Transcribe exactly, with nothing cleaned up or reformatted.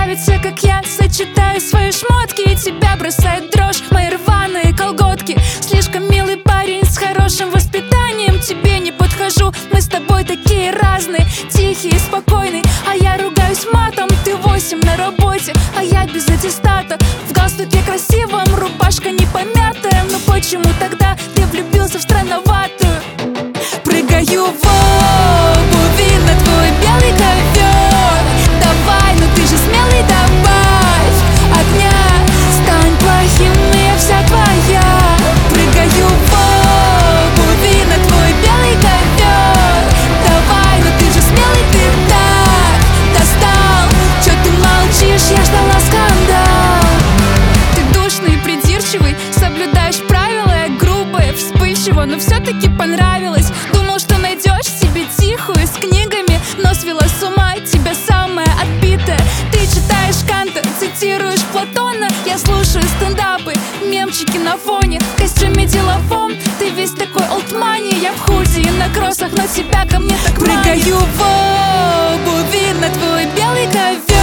нравится, как я сочетаю свои шмотки, и тебя бросает дрожь мои рваные колготки. Слишком милый парень с хорошим воспитанием, тебе не подхожу, мы с тобой такие разные. Тихий и спокойный, а я ругаюсь матом. Ты восемь на работе, а я без аттестата. В галстуке красивом, рубашка не помятая. Но почему тогда ты влюбился в странноватую? Прыгаю в обуви на твой белый ковер. Давай, ну ты же смелый, добавь огня. Стань плохим, и я вся твоя. Прыгаю в обуви на твой белый ковер. Давай, ну ты же смелый, ты так достал. Чё ты молчишь, я ждала скандал. Ты душный и придирчивый, соблюдаешь правила. Я грубая, вспыльчива, но все-таки понравилось. Думал, что найдешь себе тихую с книгами, но свела с ума тебя самая отбитая. Ты читаешь Канта, цитируешь Платона. Я слушаю стендапы, мемчики на фоне. В костюме деловом, ты весь такой олдмани. Я в худи и на кроссах, но тебя ко мне так манит. Прыгаю в обуви на твой белый ковер.